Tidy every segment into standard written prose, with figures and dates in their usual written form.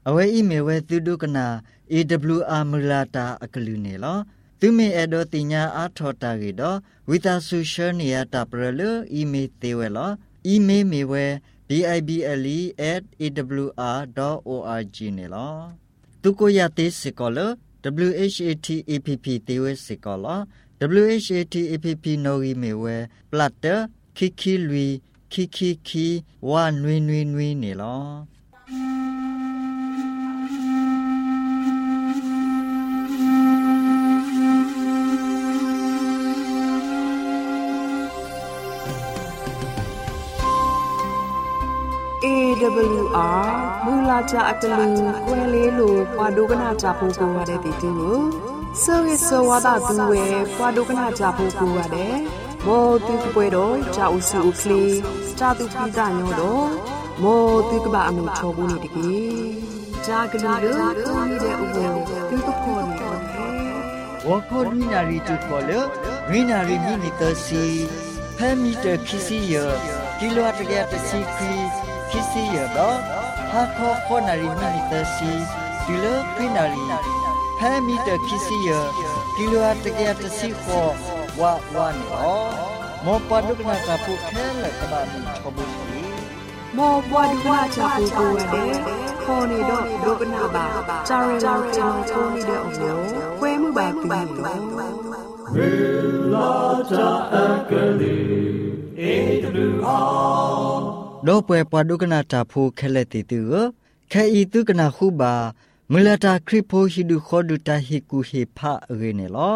Awe imewe tudu kena AWR mulata akalune lo. Tume edo tinya athota gido witha social niya taprelu email tewe lo. Email mewe bible@awr.org ne lo. Tuko yate sikolo WHATAPP tewe sikolo WHATAPP nogi mewe platter kiki lui kiki wa nui ne lo. AWR မူလာကြအတလူခွဲလေးလိုပွားဒုကနာကြဖို့ကိုရတဲ့တီတူကိုစောရစောဝါဒသူဝဲပွားဒုကနာကြဖို့ကိုရတယ်မောတူပွဲတော့ကြာဦးစုဦးကလေးကြာသူပိကညောတော့မောတူကပါအမှုချောဘူးနေတကြီးကြာကလေးလို့တူနေတဲ့ဥပ္ပေတူကခေါ်နေတယ်ဝခေါ်လူနာရီတူခေါ်လို့ဝိနာရီမိနီတစီဖဲမီတခီစီယကီလိုအတကတစီခီKisi ya do ha kho nari minita si dilo pinari ha meter kisi ya kilo atake atasi kho wa ni o mo paduk na ka pu khela ka ba ni chobu ni mo paduk na cha pu ko de kho ni do dukna ba chare cha ko ni de o kwe mu ba tu ni la cha akali AWR လောပွဲပဒုကနာတာဖိုခဲလက်တီတူခဲဤတုကနာခုပါမလတာခရစ်ဖိုဟီဒုခောဒုတာဟီကူဟေဖာရေနေလော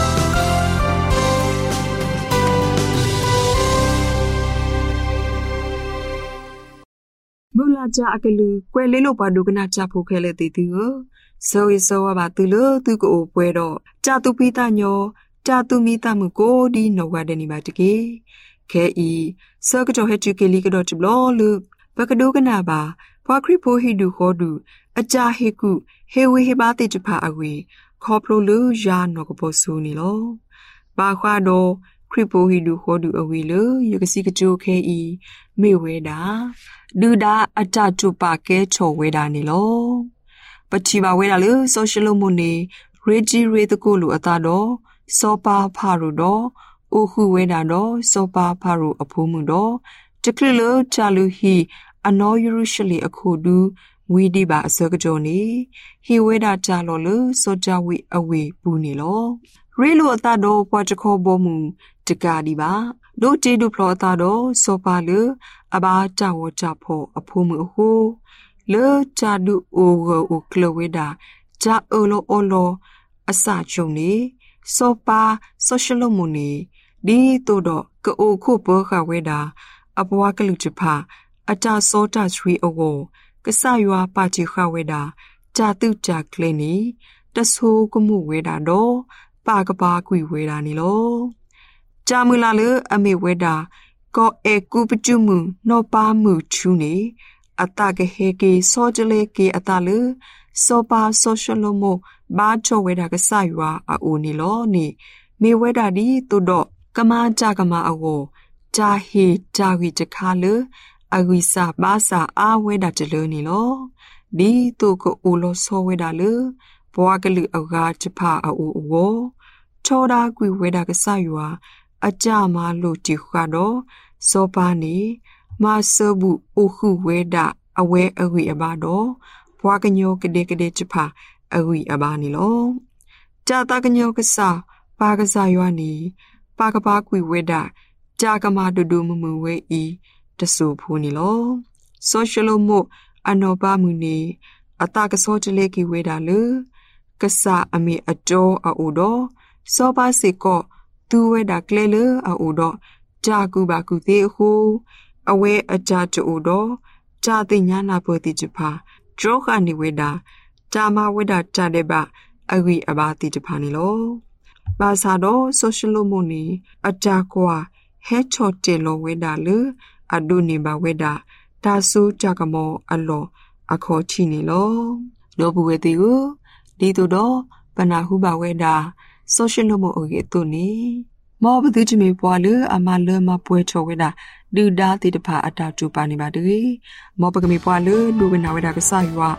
မူလာကြအကလူကွယ်လေးလို့ပဒုကနာချဖိုခဲလက်တီတူဆိုရဆိုဝပါတူလို့သူကိုပွဲတော့ကြာသူပိတညောကြာသူမိတမှုကိုဒီနောဝတဲ့နေပါတကေခဲဤစောကတော်ဟက်တူကေလီကတော့တဘလောလူဘကဒုကနာပါဖွာခရစ်ဖိုဟီဒူခေါ်ဒူအကြဟေကုဟေဝေဟေပါတိတဖာအဝေခေါ်ပလိုလူယာနောကပိုဆူနီလောပါခွာတော့ခရစ်ဖိုဟီဒူခေါ်ဒူအဝေလူယကစီကကြိုခဲဤမေဝဲတာဒူဒါအတတုပါကဲချော်ဝဲတာနီလောပတိပါဝဲတာလူဆိုရှယ်လိုမွန်နေရေဂျီရေတကိုလူအတာတော့စောပါဖာရူတော့အိုခုဝဲတာတော့စောပါဖာရူအဖိုးမှုတော့တကလလချာလူဟီအနောယရုရှလီအခုဒူဝီဒီပါအစကကြောနေဟီဝဲတာချာလောလူစောကြဝီအဝေပူနေလောရေလူအတာတော့ပွားချခောဘောမှုတကာဒီပါဒိုတေဒူဖလောအတာတော့စောပါလူအဘာချဝချဖို့အဖိုးမှုဟိုလေချာဒူအိုဂိုကလဝဲတာဂျာအိုလိုအိုလိုအစချုံနေစောပါဆိုရှယ်လိုမူနေဒီတို့တော့ကိုခုဘောခဝဲတာအဘွားကလူချဖာအတာစောတာချရီအိုကိုကဆရွာပါချီခဝဲတာဂျာတုဂျာကလင်းနီတဆိုးကမှုဝဲတာတော့ပါကပါကွေဝဲတာနီလောဂျာမူလာလေအမေဝဲတာကောအေကူပကျူမှုနောပါမှုချူနေအတာကဟေကေစောကြလေကေအတာလေစောပါဆိုရှယ်လိုမိုဘာချောဝဲတာကဆရွာအိုနီလောနေမေဝဲတာဒီတို့တော့ကမာကြကမာအကိုဂျာဟီဂျာဝီတခါလေအဝိစာဘာစာအာဝဲတာတလနေလောဒီတုကိုအိုလောဆောဝဲတာလေဘွားကလူအကားချဖာအိုဝချောတာကွေဝဲတာကဆရွာအကြမလို့တီခါတော့စောပါနေမဆဘူးအိုခုဝဲတာအဝဲအဝီအဘာတော့ဘွားကညောကတဲ့ချဖာအဝီအဘာနေလောဂျာတာကညောကဆာပါကစားရွာနေပါကပါကွေဝဲတာကြာကမာဒူဒူမမဝဲဤတဆူဖူနီလောဆိုရှယ်လိုမိုအနောပါမူနေအတာကစောတလေကီဝဲတာလေကဆာအမေအတော်အိုတော့စောပါစေကောသူဝဲတာကလဲလေအိုတော့ဂျာကူပါကူသေးဟူအဝဲအကြတူတော့ဂျာတိညာနာပေါ်တိချဖာဂျောခနီဝဲတာဂျာမဝဲတာဂျာတဲ့ပါအဝီအဘာတိချဖာနီလောဘာသာတော့ဆိုရှယ်လိုမိုနီအတာကွာဟဲချော်တေလောဝဲတာလေအဒုနေပါဝဲတာဒါဆူကြကမောအလောအခေါ်ချီနေလောလောဘဝဲတီကိုဒီတို့တော့ပနာဟုပါဝဲတာဆိုရှယ်လိုမိုအိုကေတုနေမောဘသူချမေပွားလေအမလမပွဲချော်ဝဲတာဒူဒါတိတဖာအတာတူပါနေပါတေမောပကမေပွားလေလူဝနာဝဲတာကဆာရွာ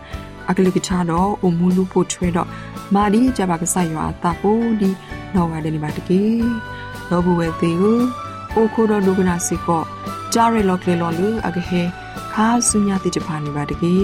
အကလိကချာတော့အမူလူဖို့ထွဲတော့မာဒီကြပါကဆိုင်ရွာတာပိုဒီနော်ဝါဒနေပါတကေလောဘဝဲသေးကိုအိုခိုတော့လူကနာစီကောဂျာရီလော့ကလေလော်လူအကဟေခါဆုညာတိတဖာနေပါတကေ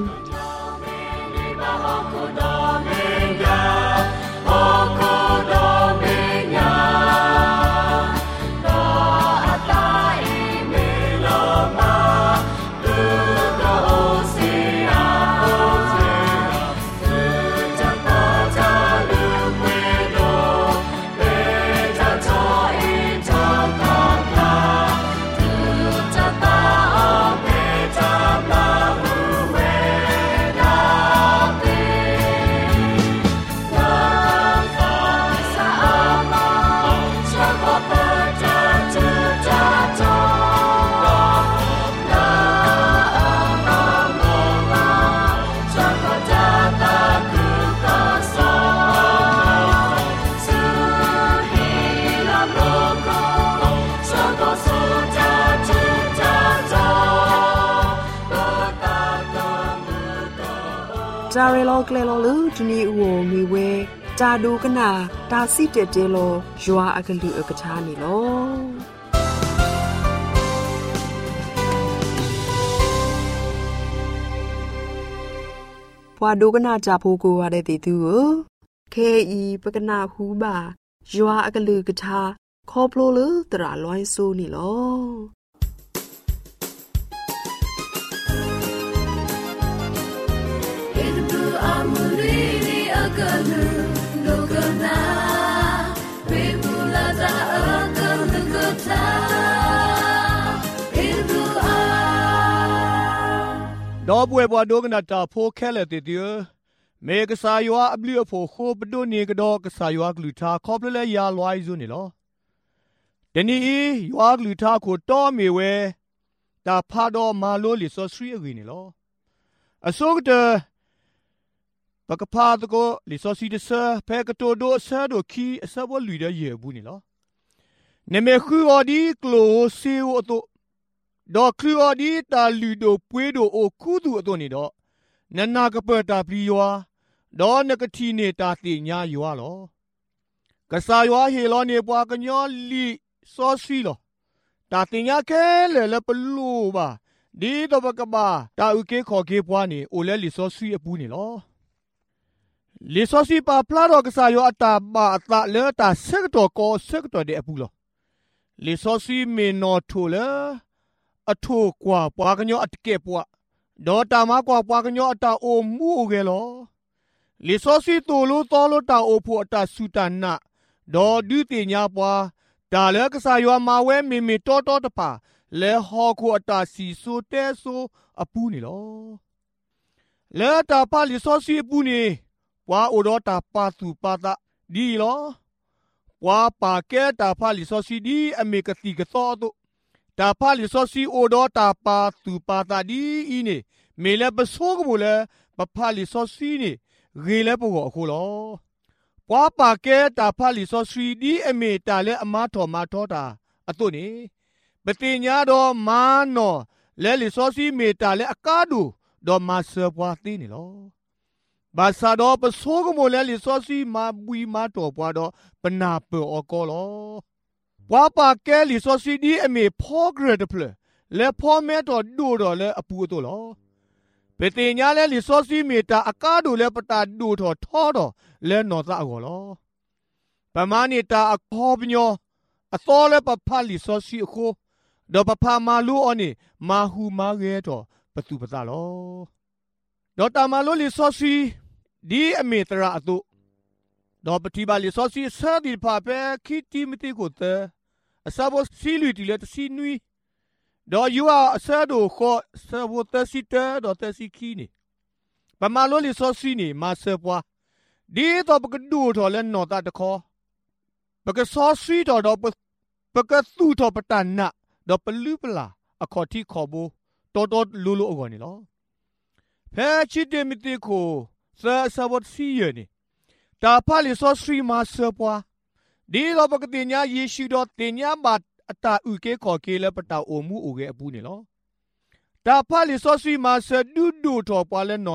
ဂျာရီလောကလေလောလူဒီနီဦးကိုမိဝဲဂျာဒူကနာတာစီတက်တဲလောယွာအကလူအကချာနေလောဘွာဒူကနာဂျာဖိုကိုရတဲ့တီသူကိုခဲဤပကနာဟူပါယွာအကလူကချာခေါပလိုလူတရာလွိုင်းဆိုးနေလောတော့ဘွယ်ဘွားဒိုကနာတာဖိုးခဲလက်တီတီမေကဆာယွာအပလီအဖိုခိုပဒိုနေကတော့ကဆာယွာဂလူတာခေါပလလေယာလွိုင်းဇုနေလောဒနီယွာဂလူတာကိုတော်မေဝဲတာဖာတော်မာလိုလီဆိုစရီအဝီနေလောအစောကတပကဖာတကိုလီဆိုစီတဆဖဲကတိုဒိုဆာဒိုခီအစဘလူရရေဘူးနေလောနေမေခူအော်ဒီကလိုစီဝတ်ဒေါ်ခလူအော်ဒီတာလူဒိုပွေးဒိုအိုခုဒူအသွနေတော့နနာကပတာပလီယွာဒေါ်နကတိနေတာတိညာယွာလောကဆာယွာဟေလောနေပွားကညောလီစောစီလောတာတိညာခဲလေပလူပါဒီတော့ဘကဘာတာဥကေခေါ်ကေပွားနေအိုလဲလီစောစီအပူးနေလောလီစောစီပါပလာတော့ကဆာယွာအတာပါအတာလဲတာဆက်တော်ကောဆက်တော်တဲ့အပူးလောလီစောစီမေနော်ထိုလဲအထိုကွာပွားကညောအတကဲပွားဒေါ်တာမကွာပွားကညောအတာအိုမှုကဲလောလီစောစီတိုလိုတော်လိုတာအိုဖို့အတာဆူတနာဒေါ်ဒူတင်ညာပွားဒါလဲကစားရွာမာဝဲမေမေတော်တော်တပါလဲဟောခုအတာစီဆိုတဲဆိုအပူးနေလောလဲတာပါလီစောစီအပူးနေပွားအိုတော့တာပါသူပါတာဒီလောပွားပါကဲတာပါလီစောစီဒီအမေကတိကတော်တို့တာဖာလီစောစီအိုဒေါ်တာပါသူပါတာဒီအင်းနေမေလဲပစိုးကမလဲပဖာလီစောစီနေရေလဲပို့အခုလောပွားပါကဲတာဖာလီစောစီဒီအမေတာလဲအမတော်မတော်တာအတုနေပတိညာတော်မာနော်လဲလီစောစီမေတာလဲအကားဒူဒေါ်မဆာပွားသိနေလောဘာသာတော်ပစိုးကမလဲလီစောစီမာဘွီမာတော်ပွားတော့ပနာပေါ်ကောလောပွားပါကဲလီစောစီဒီအမေဖောဂရဒပလလေဖောမဲတော်ဒူတော်လဲအပူတော်လောပေတင်ညာလဲလီစောစီမီတာအကားဒူလဲပတာဒူတော်ထောတော်လဲနော်သားကောလောပမာနေတာအခေါပညောအသောလဲပဖာလီစောစီအခုဒေါ်ပဖာမာလူအော်နေမာဟူမာရဲတော်ပတူပတာလောဒေါ်တာမာလူလီစောစီဒီအမေတရာအတုဒေါ်ပတိပါလီစောစီဆာဒီပါပဲခီတီမတီကိုတဲ့အစဘောစီလူတီလက်စီနွီဒေါ်ယူအဆာဒိုခေါ်ဆဘတစီတဲဒေါ်တစီခီနေပမာလိုလီစောစီနေမာဆပွားဒီတော့ပကဒူတော်လဲနော်တာတခေါ်ပကစောစီတော်ပကသူ့တော်ပတနာဒေါ်ပလူပလာအခေါ်တီခေါ်ဘူတော်လူလူအကောနေလောဖဲချီတေမတီကိုဆဘစီရနေတာဖာလီစောစီမာဆပွားဒီတော့ပကတိညာယေရှုတော်တင်ညာမအတာဥကေခေါ်ကေလဲပတာအိုမှုအိုကေအပူနေလောတာဖာလီစောစီမာဆဒူဒူတော်ပွားလဲနော်တာ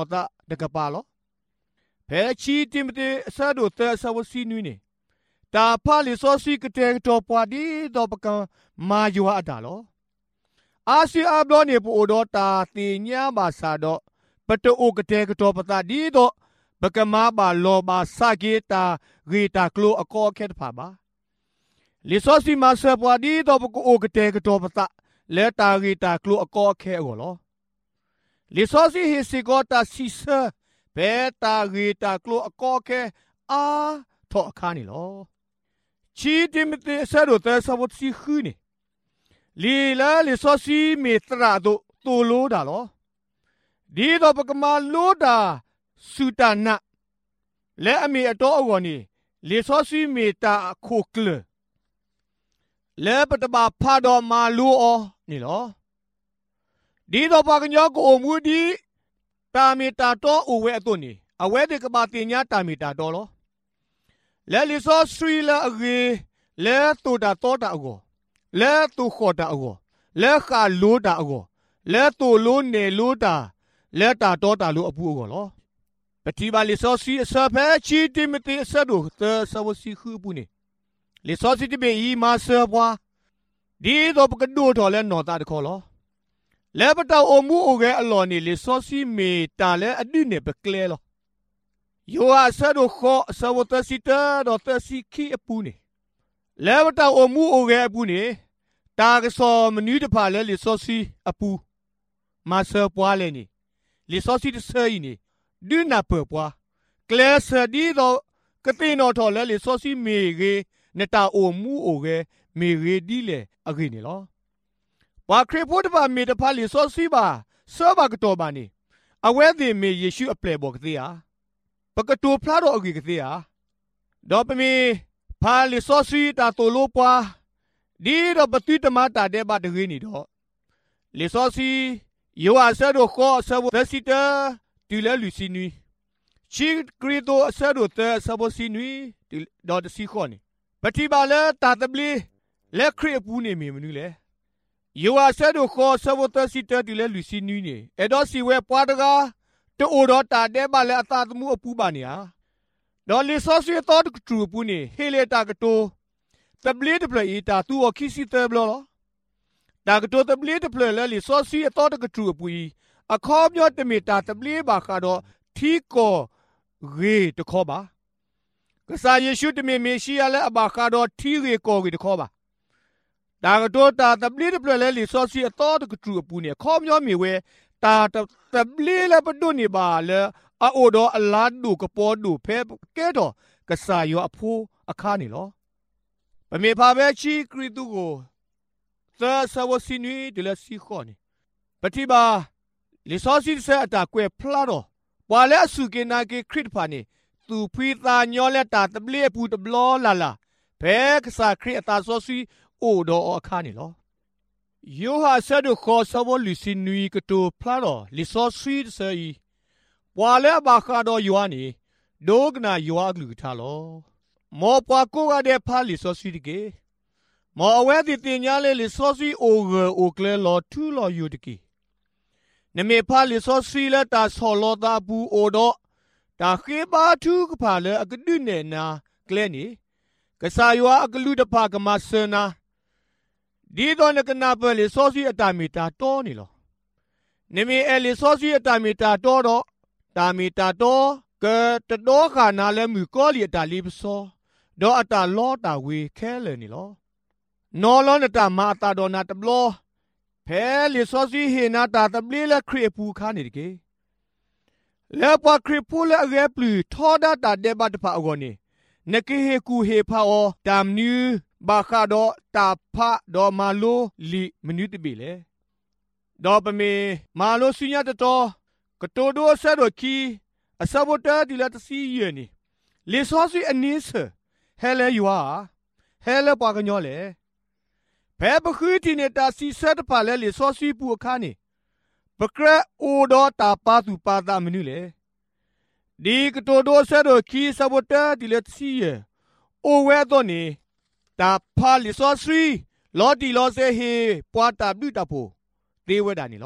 เด็กปาล้อแพ้ชีติมเตสะดุเตสาวสีนุยนี่ตาพาลิซอสีกเตกตอปวาดีดอปกันมาจัวอัดาล้ออาซีอับลอนี่ปูโดตาตีญาบาซาดอปะโตโอกเตกตอปตาดีดอปะกมาบาลอบาซาเกตารีตากลัวอกอเคตพาบาลิซอสีมาเซปวาดีดอปะโอกเตกตอปตาเลตารีตากลัวอกอเคโอล้อลิซอสีเฮซิโกตาซิเซเปตารีตากลัวอกอเคอาทอคานี่ล้อชีติมเตสะดุเตสาวสีคืนี่ลีลาลิซอสีเมตราโตตูโลดาล้อดีดอปกมาโลดาสุตานะและอเมอตออวนี่ลิซอสีเมตาโคกลและปตบาพาดอมาลูอนี่ล้อดีดอปกญอโกอมูดีตาเมตาโตอเวอตุนี่อเวเดกบาติญาตาเมตาโตล้อและลิซอสีละอเกและตูดาโตตาอโกและตูขอตาอโกและขาลูตาอโกและตูลูเนลูตาและตาโตตาลูอปูอโกล้อปฏิบัติลิซอสีเซเพชีติมติสะดุเตสาวสีคือปุนี่ลิซอสีติเบอีมาเซปวาดีดอปกดูทอและนอตาตะขอล้อและปะตาอมูโอเกอลอนี่ลิซอสีเมตาและอดุเนเปเคลล้อยูอาสะดุขอสาวตสิตาดอตสิคีอปูนี่และปะตาอมูโอเกอปูนี่ตากซอมนูตะพาและลิซอสีอปูมาเซปวาเลนี่ลิซอสีตเซอีนี่ดูนาเปปวาเคลสดีดอกตินอทอและลิซอสีเมเกเนตาอมูโอเกเมเรดีเลอเกนี่ล้อปาครีพูดบามีตะพาลิซอสีบาเซบากตอบานี่อเวดิเมเยชูอเปลบอกติยาปกตูพลาดอกิกติยาดอปมีพาลิซอสีตาโตโลปวาดีดอปตุตมาตาเดบาดเกนี่ดอลิซอสียูอาเซโดขอเซวเตสิตาตุเลลุซินุชีกรีโตเซโดเตซาบซินุดอตสิขอนี่ปฏิบาลตาตบลีและครีปูนี่มีมนุเลยูอาเซโดขอเซวเตสิตาตุเลลุซินุนี่เอดอสิเวปวาดกาโตโอดอตาเดบาเลอตาตมูอปูบานี่ยาดอลิซอสีตอดกตรูปูนี่เฮเลตากโตตบลีตเพลอีตาตูอคิซิเตบลอตากโตตบลีตเพลและลิซอสีตอดกตรูปูอีอะคอบยอดเมตาตบลีบาคาดอทีโกเรตขอบากษาเยซูตเมเมชิอาและบาคาดอทีเรโกเรตขอบาตากโตตาตบลีตเพลและลิซอสีตอดกตรูปูนี่คอบยอดมีเวตาตบลีและปดุนี่บาเลอะโอดออลาดูกปอดูเพเกดอกษาโยอภูอะคานี่ล้อปะเมพาเวชีคริตุโกเตสาวสินุเดลสิขอนี่ปฏิบาลิซอสีเซอตาเกวพลาดอปาเลสุเกนาเกคริตพานี่ตูพีตาญอเลตาตบลีปูตบลอลาลาเพกษาคริตาซอสีโอดออะคานี่ล้อยูฮาเซดุขอสาวลุสินุยกตูพลาดอลิซอสีเซอีปาเลบาคาดอยูอานี่โดกนายูอากลุทาล้อมอปาโกกาเดพาลิซอสีดิเกมออเวดิติญาเลลิซอสีโอเกโอเคลลอทูลอยูดิกีนเมพาลิซอสีเลตาซอลอตาบูโอดอตาเขบาทูกพาเลอกดุเนนาเคลนี่กษายัวอกลุดพากมาเซนาดีดอนกนาเปลิซอสีอตามิตาโตนี่ลอนเมเอลิซอสีอตามิตาโตดอตามิตาโตเกตโดขานาเลมือกอลีตาลิบซอดออตาลอตาเวแคเลนี่ลอนอลอนตามาตาดอนาตบลอเพลิซอสีเฮนาตาตบลีและครีปูคานี่ดิเกและปาครีปูและเรปลือทอดาตาเดบัตพาอโกนี่นกเฮกูเฮพาอตามนิวบาคาดอตาพะดอมาโลลิมนุตบิเลดอปเมมาโลสุญญาตโตกโตโดเซโดคีอซาบตาดิลาตซีเยนี่ลิซอสีอันนี้เซเฮเลยัวเฮเลปากญอเลเพบคือที่เนตาซีเซตพาเลลิซอสีปูคานี่ปะเกรโอดอตาปาตุปาตามนุเลดีกโตโดเซโดคีซาบตาดิลาตซีเยโอเวโตนี่ตาพาลิซอสีลอดีลอเซเฮปวาตาบิตาโพเตเวดานี่ลอ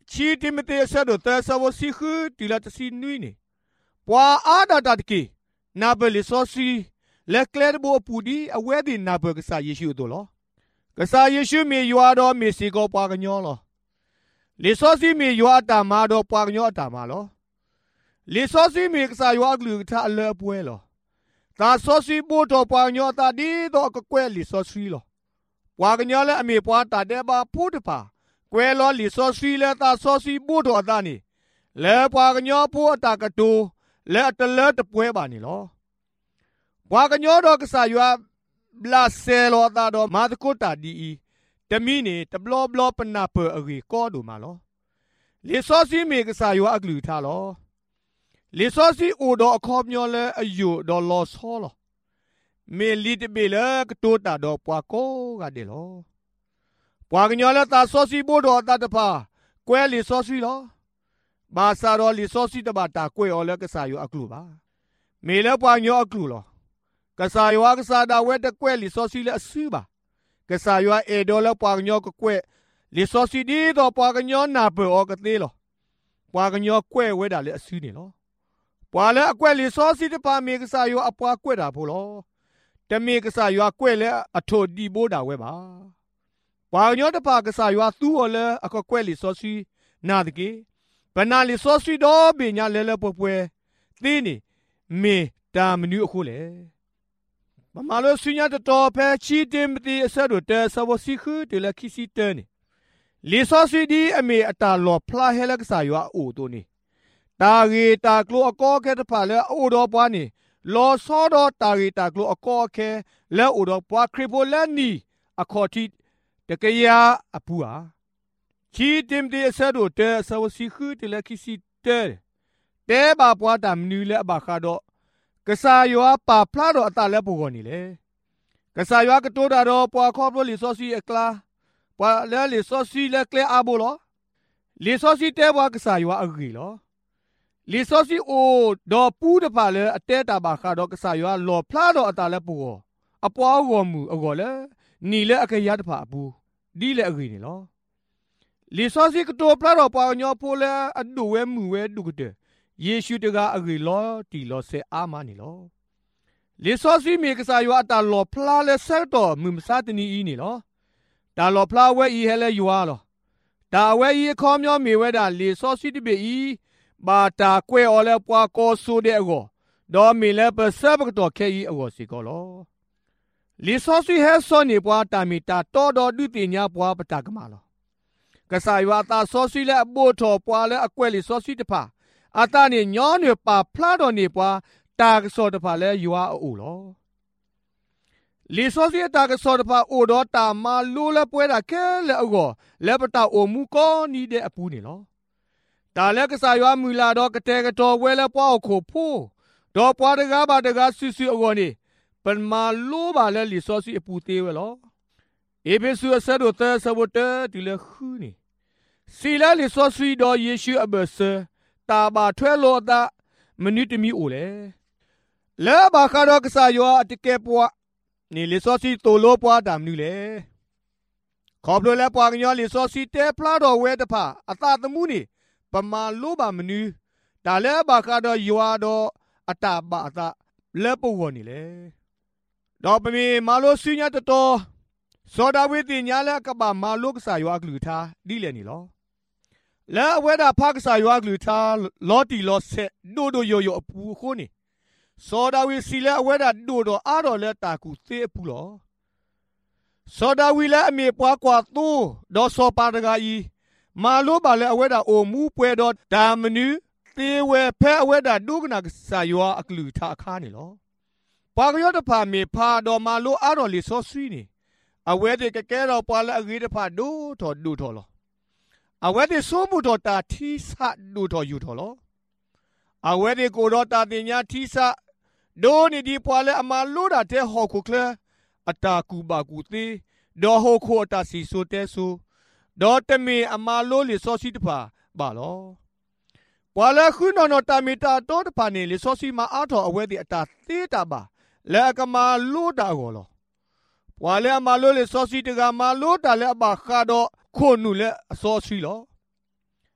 ชีติมเตเสดเตสวสิคือติละตสินุยนี่ปัวอาดาดาตกีนาเบลิซอซีและเคลดโบปูดีอเวดินาเบกษาเยชูตัวล้อกษาเยชูมียัวดอมีสิโกปากญอล้อลิซอซีมียัวตามาดอปากญอตามาล้อลิซอซีมีกษายัวกลือทาเลป่วยล้อตาซอซีบูตอปากญอตาดีดอกกวยลิซอซีล้อปากญอและอเมปวาตาเดบาพูดปากวยล้อลิซอซีและตาซอซีบูตอตานี่และปากญอพูตากตูและตะเลตป่วยบานี่ล้อปากญอดอกษายัวบลาเซลอตาดอมาตโกตาดีตมีนี่ตบลอบลอปนาเปอรีก็ดูมาล้อลิซอซีมีกษายัวอักลือทาล้อลิซอซีอูดอคอบญอและอายุดอลอซอล้อเมลิตเบลกตูตาดอปวาโกกาเดล้อปวากญอและตาซอซีบูดอตาตปากวยลิซอซีล้อบาซาดอลิซอซีตบาตากวยอและกษายัวอักลูบาเมเลปวากญออักลูล้อกษายัวกษาดาเวตกวยลิซอซีและซื้อบากษายัวเอโดและปวากญอกกวยลิซอซีดีดอปวากญอนาเปออกเตล้อปวากญอกวยเวดาและซื้อนี่ล้อปวาและกวยลิซอซีตปาเมกษายัวอปวากวยดาโพล้อแต่เมกษายัวกวยและอโทดีโบดาเวบาปวากญอตปากษายัวตูอและอกกวยลิซอซีนาดเกปนาลิซอซีดอเบญาเลปป่วยตีนี่เมตามนูโคเลมาโลสุญญาตตอเพชีเตมติเสดเตสวสิคือเตลคิซิเตนี่ลิซอซีดีอเมอตาลอพลาเฮลกษายัวโอตัวนี่ตาเกตากลัวกอแคตพาเลโอดอปวานี่ลอซอดอตาเกตากลัวกอแคและโอดอปวาคริโพแลนีอคอติตะเกยาอปัวชีเตมติเสดเตสวสิคือเตลคิซิเตเตบาปวาตามนูเลบาคาดอกษายัวปาพลาดอตาเลปุกอนี่เลกษายัวกตัวดาดอปวาคอบลิซอซีเอกลาปวาเลลิซอซีเลเคลอาโบลอลิซอซีเตบวากษายัวอกีลอลิซอซีโอดอปูดพาเลอเตตาบาคาดอกษายัวลอพลาดอตาเลปุกอปวาวอมูอกอเลนีเลอเคยัดพาปูดีเลอกีนี่ลอลิซอซีกตัวพลาดอปวาญอโพเลอดูเวมูเวดูกเตเยชูตกาอกีลอตีลอเซอามานี่ลอลิซอซีมีกษายัวตาลอพลาเลเซตอมุมซาตนีอีนี่ลอตาลอพลาเวอีเฮเลยัวลอตาเวอีคอมยอมีเวดาลิซอซีติเบอีบาตากวยอเลปวาโกซูเดโกดอมีเลเปเซบกตอเคอีอโกสิกอลอลิซอซีเฮซอนี่ปวาตามีตาตอดอดุติญาปวาปตากมาลอกษายัวตาซอซีเลโบทอปวาเลอควยลิซอซีตพาอาตานี่ญอเนปาพลาดอนี่ปวาตากซอตพาเลยัวอูลอลิซอซีตากซอตพาอูดอตามาลูเลป่วยดาเคเลอโกเลปตาโอมูกอนี่เดอปูนี่ลอตาเลกษายัวมูลาดอกเตกตอเวเลปวาโคโพดอปวาดกาบาดกาซิซิโอโกนี่เป็นมาลูบาเลลิซอซีอปูเตเวลอเอเบซุเซโดเตสวเตติเลคูนี่ซีลาลิซอซีดอเยชูอเบเซตาบาทเวโลตามนุษย์มีโอเลเลบาคาดอกษายัวอติเกปัวนี่ลิซอซีโตโลปัวดามนูเลขอบโดเลปัวกญอลิซอซีเตพลาดอเวตพาอตาตมูนี่ปมาลูบามนูตาเลบาคาดอยัวดออตาบาตาเลปวนี่เลดอปมีมาโลสุญญาตโตโซดาเวติญาเลกบามาโลกษายัวกลือทาดีเลนี่ลอและเวดาพักษายัวกลือทาลอติลอเซโดโดโยโยอปูโคนี่โซดาวิสิเลเวดาโดโดอาโดเลตากูเซปูลอโซดาวิเลอเมปวากวาตูดอโซปาดกาอีมาโลบาเลเวดาโอมูเปดอดามนูเตเวเพเวดาดูกนักษายัวกลือทาคานี่ลอปากยอดพาเมพาดอมาโลอาโดลิโซซีนี่อเวดแกเราปาเลอกีดพาดูทอดูทอลออเวดิโซมุตตาทีสะดูทอยูทอลออเวดิโกดตาติญาทีสะโดนี่ดีปวาเลอมาลูดาเตฮอคุเคลอตาคูบากูตีดอโฮโคตาซิโซเตซูดอเตมีอมาโลลิโซซิตพาบาลอปวาเลคุนอนตามิตาโตตพานีลิโซซิมาอาทออเวดิอตาตีตาบาเลกมาลูดาโกลอปวาเลอมาโลลิโซซิตกามาลูดาเลบาคาดอโคนูเลโซซิลอ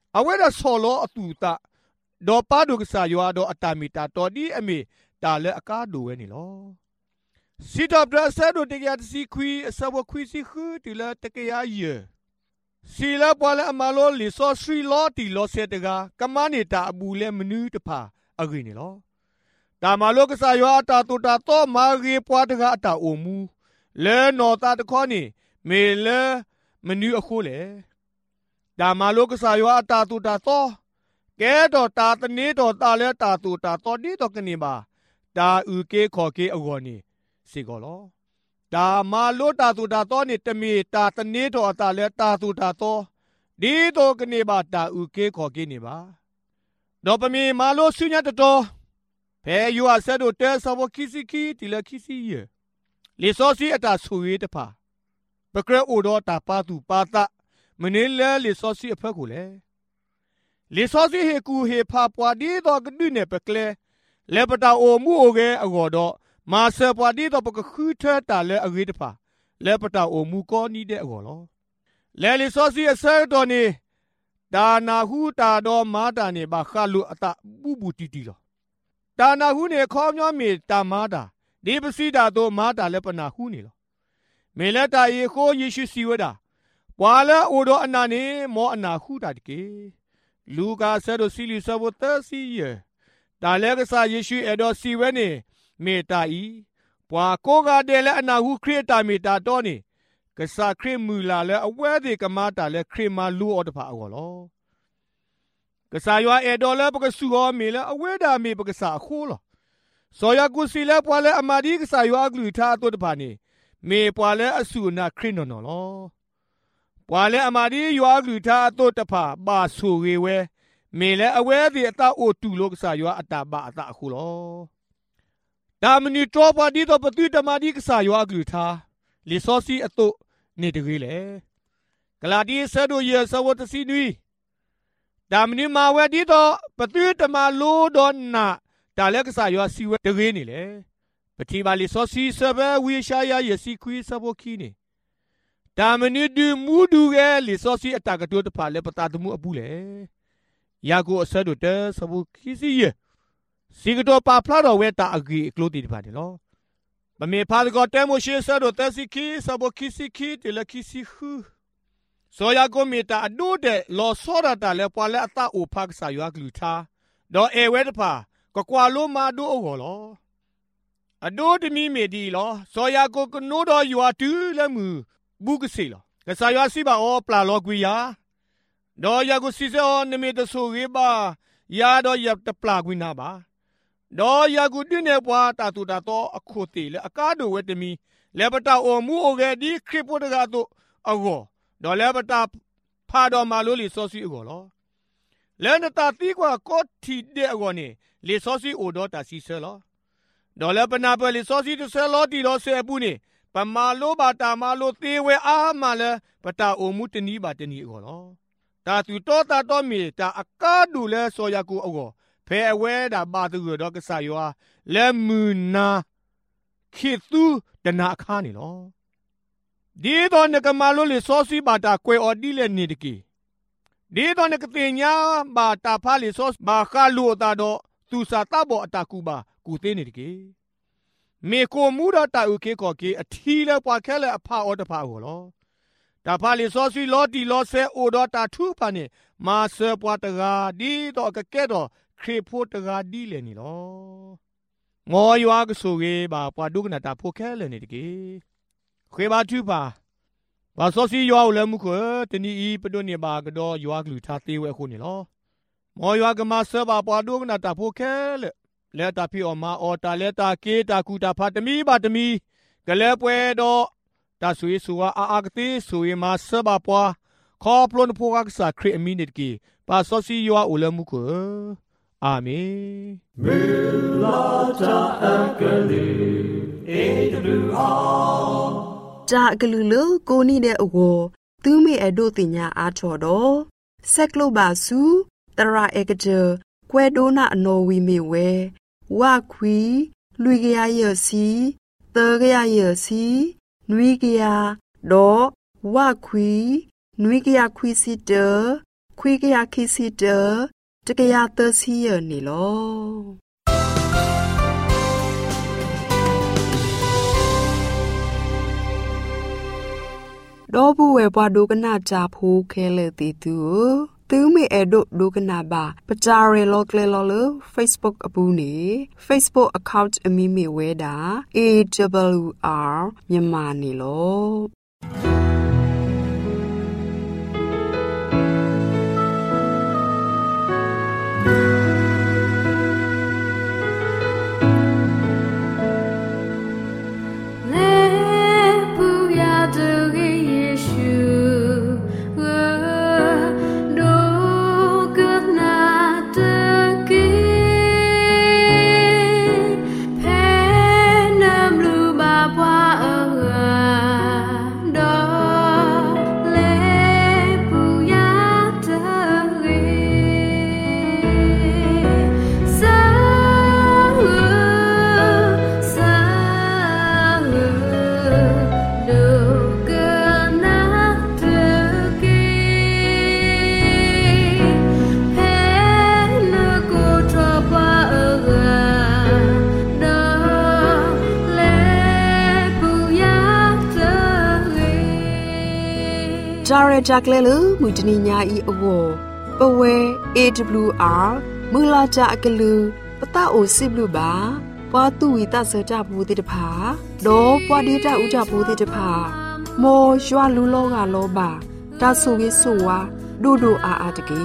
เอาไว้ละสอล้ออตูตะดอป้าดูกษายัวดออัตามิตาตอดีอเมตาเลอากาดูเวนี่ลอสิดับดาเซโดเตกยาสิคุยสาวคุยสิคือติละเตกยาเยစီလာပွားလဲအမလောလီစောစရီလောတီလောစေတကကမနေတာအဘူးလဲမနူးတဖာအဂိနေလောတာမလောကစားရွာတာတူတာတော့မာရီပွားတကအတာအိုမူလဲနော်တာတခေါနေမေလဲမနူးအခုလေတာမလောကစားရွာတာတူတာတော့ကဲတော့တာတနေတော့တာလဲတာတူတာတော့ဒီတော့ကနေပါတာဥကေခေါ်ကေအဂောနေစီကောလောတာမာလို့တာတူတာတော့နေတမီတာတနေတော့တာလဲတာတူတာတော့ဒီတော့ကနေပါတာဥကေခေါ်ကေနေပါတော့ပမီမာလို့ဆုညတ်တော်ဖဲယူအဆက်တို့တဲဆောဘခိစီခီတီလခိစီယလေစောစီအတာဆူရေးတဖာပကရအိုတော့တာပါတူပါတာမနေလဲလေစောစီအဖက်ကိုလေလေစောစီဟေကူဟေဖာပွားဒီတော့ကဒုနေပကလေလေပတာအိုမှုအိုကေအကောတော့မာဆပွားဒီတော့ပကခူထတာလဲအဂေးတဖာလဲပတာအိုမှုကောနီတဲ့အကောလောလဲလေစောစီအဆက်တော်နေဒါနာဟုတာတော့မာတာနေပါခလူအတာဘူဘူတီတီလောတာနာဟုနေခေါမျောမီတာမာတာဒီပစီတာတော့မာတာလဲပနာဟုနေလောမေလက်တာယေခိုယေရှုစီဝဒါပွာလဲအိုတော့အနာနေမောအနာဟုတာတကေလူကာဆဲတို့စီလီဆဘသစီယေတာလဲကစားယေရှုအဲ့တော့စီဝဲနေမေတာဤပွာကိုကတဲ့လဲအနာဟုခရစ်တာမေတာတော့နေကစားခရစ်မူလာလဲအဝဲဒီကမာတာလဲခရစ်မာလူအော်တဖာအော်လောကစားရွာအဲ့တော့လဲပကဆူဟောမေလဲအဝဲတာမေပကစားခိုးလောစောရကုစီလဲပွာလဲအမာဒီကစားရွာကလူထားတော့တဖာနေမေပွာလဲအဆူနာခရစ်နော်လောပွာလဲအမာဒီရွာကလူထားတော့တဖာပါဆူရေဝဲမေလဲအဝဲဒီအတာအိုတူလို့ကစားရွာအတာပါအတာခိုးလောဒါမနီတော့ပါဒီတော့ပတူတမာဒီကစားရွာကလူထားလီစောစီအတုနေတကြီးလေဂလာဒီဆဒိုယေဆဝတ်စီနွီဒါမနီမာဝဲဒီတော့ပတူတမာလိုတော့နာဒါလည်းကစားရွာစီဝဲတကြီးနေလေပတိပါလီစောစီဆဘဝီရှာယာယစီခွီဆဘခီနေဒါမနီဒူမူဒူရဲ့လီစောစီအတာကတိုးတဖာလေပတာတမှုအပူလေယာကိုအဆဒိုတဲဆဘခီစီယေစီကတော့ပါဖလာတော့ဝဲတာအဂီကလိုတီတပါတယ်နော်မမေဖာကောတဲမိုရှေဆာတော့တက်စီခီဆဘခီစီခီတလခီစီခူဆိုယာကိုမီတာအဒိုတဲ့လောဆောရတာလဲပွာလဲအတာအိုဖက်ဆာရွာကလူသာဒေါ်အေဝဲတဖာကွာလိုမာဒိုအောလောအဒိုတမီမီဒီလောဆိုယာကိုကနိုတော့ရွာတူးလဲမူဘူးကစီလောကဆာရွာစီပါအောပလာလောကွေယာဒေါ်ယာကိုစီစောနမီတဆူရေပါယာတော့ယပ်တပလာကွေနာပါဒေါ်ယာကုတင်းနေပွားတာတူတာတော့အခုတေလေအကားတို့ဝဲတမီလေပတာအိုမူအိုကဲဒီခရစ်ပိုတကတော့အကောဒေါ်လေပတာဖာတော်မာလို့လီစောစီအကောလောလဲနတာတီကွာကောတီတဲ့အကောနေလီစောစီအိုတော့တာစီဆဲလောဒေါ်လေပနာပလီစောစီတဆဲလောတီတော့ဆဲပူနေပမာလို့ပါတာမာလို့သေးဝဲအားမလဲပတာအိုမူတနီးပါတနီးအကောလောတာတူတော့တာတော့မီတာအကားတို့လဲစောရကူအကောဖဲဝဲတာပါသူတော့ကစားရွာလဲမူနာခိသူတနာခါနေလောဒီတော့နကမလိုလေစောစီပါတာကွယ်အော်ဒီလေနေတကီဒီတော့နကတင်ညာပါတာဖာလေစောဘာခါလူတာတော့သူစာတဘောအတာကူပါကူသေးနေတကီမေကိုမူတော့တာဥကေကောကေအထီလဲပွားခဲလဲအဖအော်တဖာကိုလောတာဖာလေစောစီလောတီလောဆဲအိုတော့တာထူဖာနေမာဆဲပွားတကာဒီတော့ကကဲတော့ခရဖို့တကားဒီလေနီလောငေါ်ရွာကဆိုကေပါပွားဒုကနာတာဖို့ခဲလေနေတကေခွေပါသူပါဘာစောစီရွာကိုလည်းမှုခွတနီဤပဒုန်နေပါကတော့ရွာကလူထားသေးဝဲခုနေလောမော်ရွာကမဆဘာပွားဒုကနာတာဖို့ခဲလေလက်တာဖီအော်မာအော်တာလက်တာကေတာကူတာဖာတမီပါတမီကလဲပွဲတော့တာဆွေဆူဝါအာကတိဆွေမာဆဘာပွားခေါပလွန်ဖို့ကစားခရအမီနစ်ကေပါစောစီရွာကိုလည်းမှုခွအာမင်မေလာတာအကလေးအေဒူအောင်ဂျာကလူလူကိုနီတဲ့အဝသူမေအဒိုတင်ညာအားချော်တော့ဆက်ကလိုပါစုတရာအေကကြကွဲဒိုနာအနော်ဝီမေဝဲဝခွီလူကရရစီတေကရရစီနွီကရတော့ဝခွီနွီကရခွီစီတခွေကရခိစီတတကရသစီရနေလောတော့ဘူးဝဲပွားဒုကနာကြဖိုးခဲလေတီတူသူမေအဒုဒုကနာဘာပကြရဲလောကလေလောလ Facebook အပူနေ Facebook account အမီမီဝဲတာ AWR မြန်မာနေလောဂျာရဂျက်ကလဲလမူတနီညာဤအဝပဝဲ AWR မူလာကြအကလူပတအိုစစ်လူပါပွားတူဝီတဆကြဘူးတိတဖာဒေါ်ပွားဒီတဥကြဘူးတိတဖာမောရွာလူလောကလောပါတဆူဝိဆူဝါဒူဒူအာအာတကေ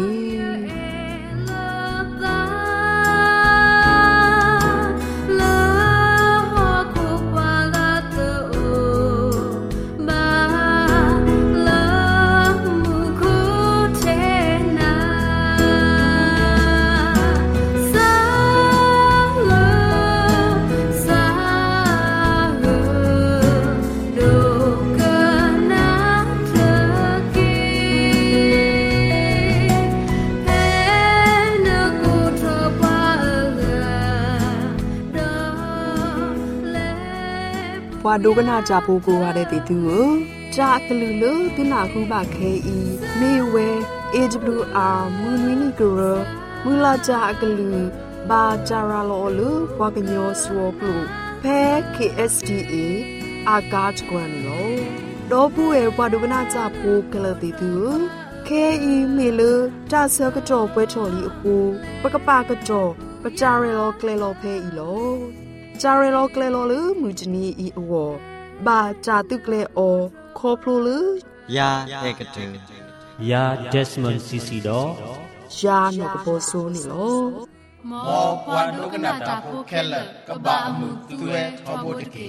ပွားဒုကနာကြဖို့ကိုရတဲ့တီသူကိုကြာကလူလို့ဒီနာခုပါခဲဤမေဝဲ AWR မူနွီနီကိုရမူလာကြအကလူဘာကြရာလောလူပွားကညောဆွောပလူဖဲ KSDA အာဂတ်ကွမ်လောတော့ဘူးရဲ့ပွားဒုကနာကြဖို့ကလတီသူခဲဤမေလတာဆကကြောပွဲချော်လီအခုပကပကကြောပကြရလောကလေလောဖဲဤလောจาเรโลเกลโลลืมูจนีอีอวบาจาตุเกลโอคอพลูลืยาเอกเตยาเดสมอนซีซีดอยาโนกโบโซนี่โลมอปวาโดกนาตาโพแคลกะบะมุตุเอทอโบตะเก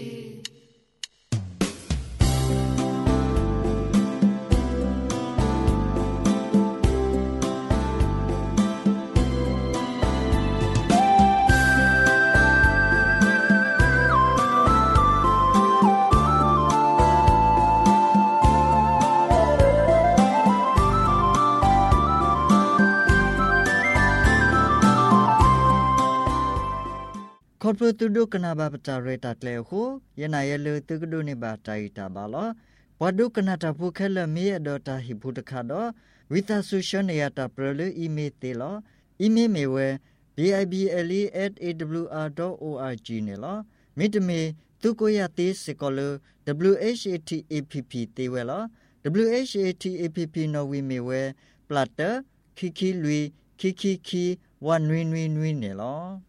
คอปตุดุกนาบาปจาเรตัดเลโคยนายเลตุกดุนิบาไตตาบาลปดุกนาตาภูเคลเมียดอตาหิบุตคาดวิตาสุชนยาตาเปรลอีเมเตลอีเมเมเว bible@awr.org เนลมิตเมตุโกยาติสกอล WHATAPP เตเวล WHATAPP นวิเมเวปลัตเตคิคิลุยคิคิคีวันนวินเนล